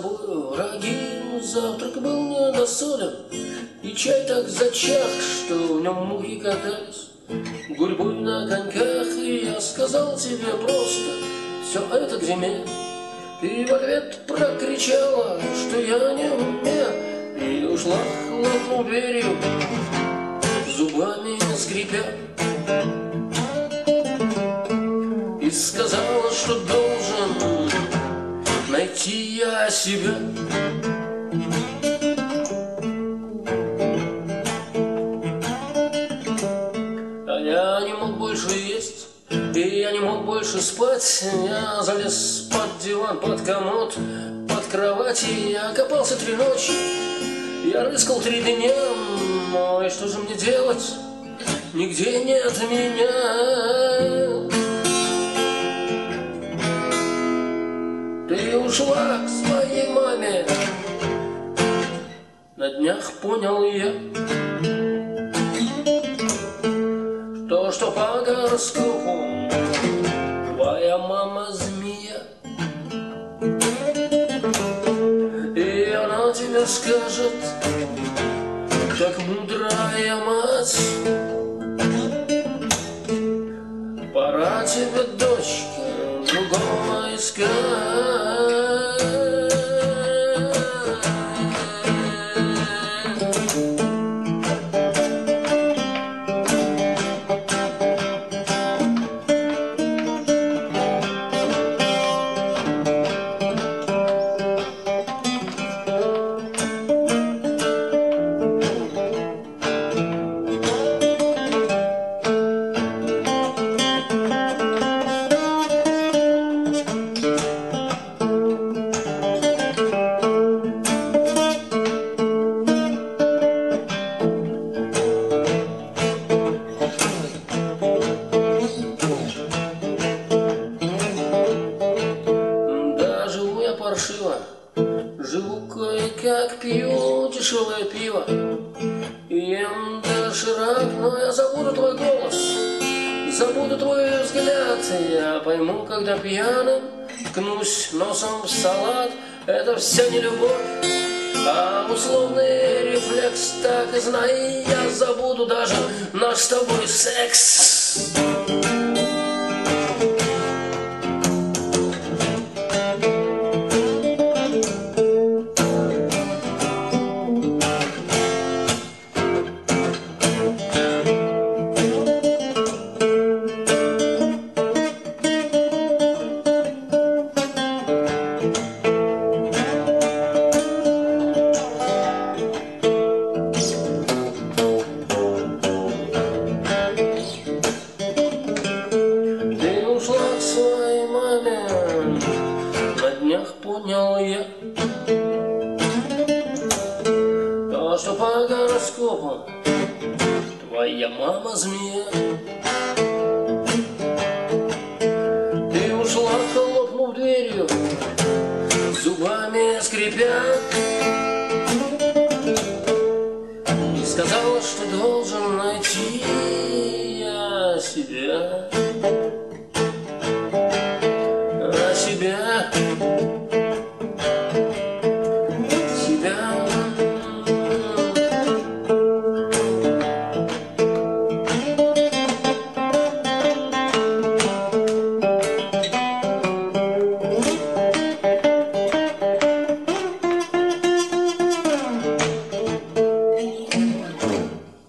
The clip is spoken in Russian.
собой враги. Завтрак был недосолен, и чай так зачах, что в нем мухи катались гурьбой на коньках. И я сказал тебе просто: все это к зиме. Ты в ответ прокричала, что я не умею, и ушла, хлопнув дверью, зубами скрипя, и сказала, что должен найти я себя. А я не мог больше есть, и я не мог больше спать. Я залез под диван, под комод, под кровать, и я копался 3 ночи. Я рыскал 3 дня, но и что же мне делать? Нигде нет меня. Ты ушла к своей маме, на днях понял я, что по гороскопу твоя мама змея. И она тебе скажет, как мудрая мать: пора тебе, дочка, другого искать. Живу кое-как, пью дешевое пиво, ем доширак, но я забуду твой голос, забуду твой взгляд. Я пойму, когда пьяным ткнусь носом в салат. Это вся не любовь, а условный рефлекс. Так и знай, я забуду даже наш с тобой секс. На днях понял я, то, что по гороскопу твоя мама змея. Ты ушла, хлопнув дверью, зубами скрипя.